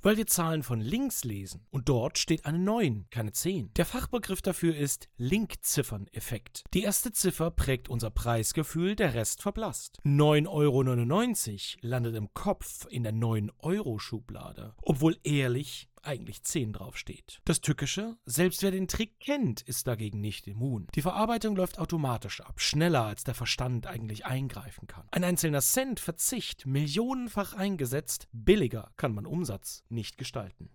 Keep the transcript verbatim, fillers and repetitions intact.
weil wir Zahlen von links lesen und dort steht eine neun, keine zehn. Der Fachbegriff dafür ist Linkzifferneffekt. Die erste Ziffer prägt unser Preisgefühl, der Rest verblasst. neun Euro neunundneunzig landet im Kopf in der neun-Euro-Schublade, obwohl ehrlich eigentlich zehn draufsteht. Das Tückische, selbst wer den Trick kennt, ist dagegen nicht immun. Die Verarbeitung läuft automatisch ab, schneller als der Verstand eigentlich eingreifen kann. Ein einzelner Cent Verzicht, millionenfach eingesetzt, billiger kann man Umsatz nicht gestalten.